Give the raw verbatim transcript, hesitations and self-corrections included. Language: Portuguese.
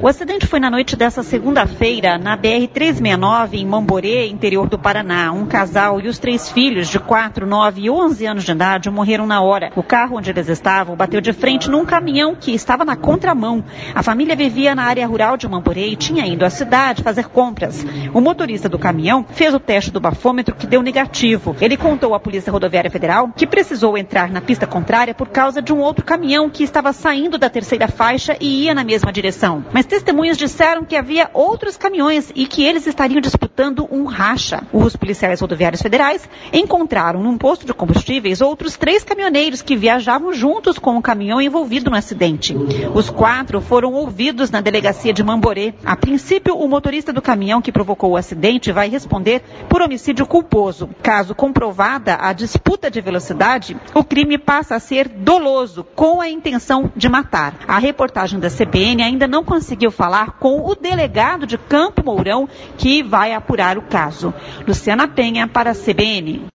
O acidente foi na noite dessa segunda-feira, na B R trezentos e sessenta e nove, em Mamborê, interior do Paraná. Um casal e os três filhos, de quatro, nove e onze anos de idade, morreram na hora. O carro onde eles estavam bateu de frente num caminhão que estava na contramão. A família vivia na área rural de Mamborê e tinha ido à cidade fazer compras. O motorista do caminhão fez o teste do bafômetro, que deu negativo. Ele contou à Polícia Rodoviária Federal que precisou entrar na pista contrária por causa de um outro caminhão que estava saindo da terceira faixa e ia na mesma direção. Mas testemunhas disseram que havia outros caminhões e que eles estariam disputando um racha. Os policiais rodoviários federais encontraram num posto de combustíveis outros três caminhoneiros que viajavam juntos com o caminhão envolvido no acidente. Os quatro foram ouvidos na delegacia de Mamborê. A princípio, o motorista do caminhão que provocou o acidente vai responder por homicídio culposo. Caso comprovada a disputa de velocidade, o crime passa a ser doloso, com a intenção de matar. A reportagem da C B N ainda não conseguiu falar com o delegado de Campo Mourão, que vai apurar o caso. Luciana Penha, para a C B N.